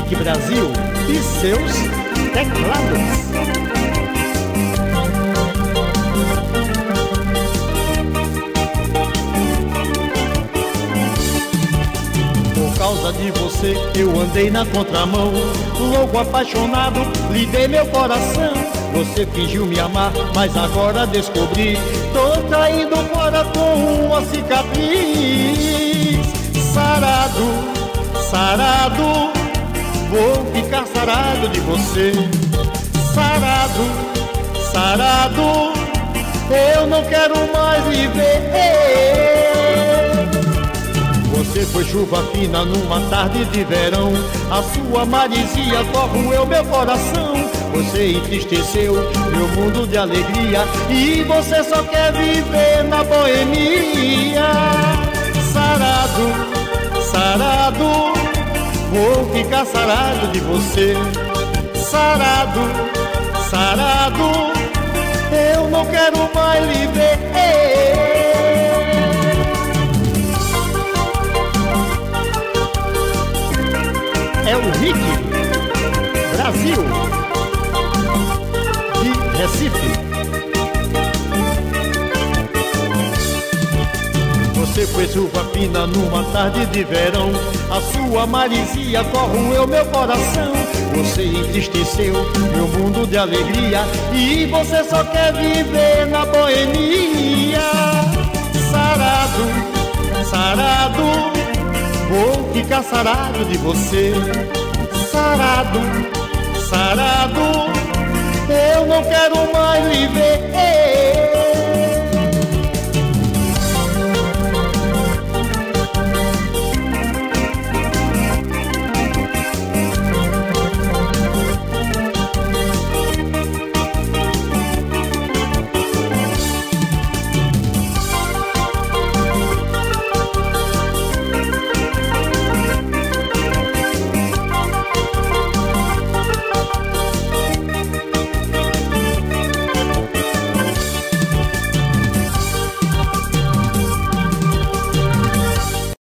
Rick Brasil e seus teclados. Por causa de você eu andei na contramão, louco, apaixonado, lhe dei meu coração. Você fingiu me amar, mas agora descobri, tô traindo fora com uma cicatriz. Sarado, sarado, vou ficar sarado de você. Sarado, sarado, eu não quero mais viver. Você foi chuva fina numa tarde de verão, a sua maresia corroeu meu coração. Você entristeceu meu mundo de alegria e você só quer viver na boemia. Sarado, sarado, vou ficar sarado de você. Sarado, sarado, eu não quero mais viver. É o Rick Brasil de Recife. Você foi chuva fina numa tarde de verão, a sua maresia corroeu meu coração. Você entristeceu meu mundo de alegria e você só quer viver na boemia. Sarado, sarado, vou ficar sarado de você. Sarado, sarado, eu não quero mais viver.